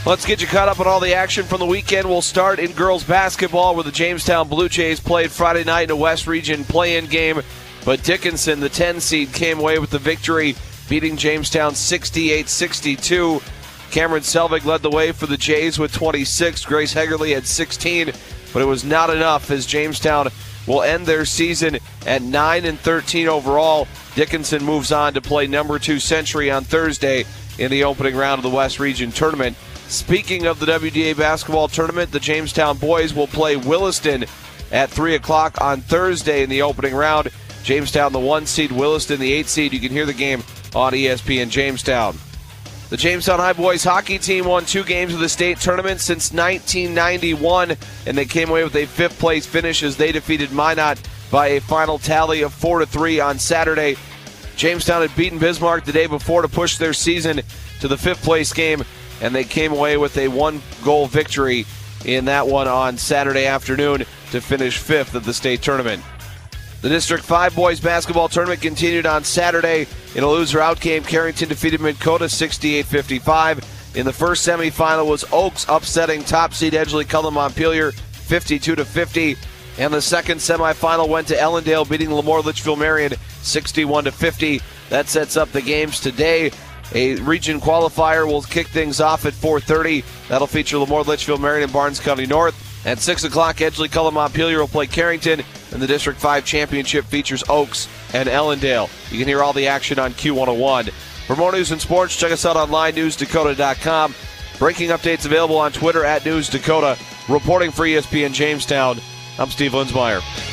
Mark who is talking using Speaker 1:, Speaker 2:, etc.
Speaker 1: Let's get you caught up on all the action from the weekend. We'll start in girls basketball where the Jamestown Blue Jays played Friday night in a West Region play-in game. But Dickinson, the 10 seed, came away with the victory, beating Jamestown 68-62. Cameron Selvig led the way for the Jays with 26. Grace Hegerly had 16, but it was not enough as Jamestown will end their season at 9-13 overall. Dickinson moves on to play number 2 Century on Thursday in the opening round of the West Region tournament. Speaking of the WDA basketball tournament, the Jamestown boys will play Williston at 3 o'clock on Thursday in the opening round. Jamestown the 1 seed, Williston the 8 seed. You can hear the game on ESPN Jamestown. The Jamestown High boys hockey team won 2 games of the state tournament since 1991, and they came away with a 5th place finish as they defeated Minot by a final tally of 4-3 on Saturday. Jamestown had beaten Bismarck the day before to push their season to the 5th place game, and they came away with a 1-goal victory in that one on Saturday afternoon to finish 5th of the state tournament. The District 5 boys basketball tournament continued on Saturday. In a loser-out game, Carrington defeated Minn-Kota 68-55. In the first semifinal was Oaks upsetting top seed Edgeley Cullen Montpelier 52-50. And the second semifinal went to Ellendale beating Lemoore Litchfield Marion 61-50. That sets up the games today. A region qualifier will kick things off at 4:30. That'll feature Lemoore Litchfield Marion and Barnes County North. At 6 o'clock, Edgeley Cullen Montpelier will play Carrington, and the District 5 championship features Oaks and Ellendale. You can hear all the action on Q101. For more news and sports, check us out online, newsdakota.com. Breaking updates available on Twitter at NewsDakota. Reporting for ESPN Jamestown, I'm Steve Linsmeyer.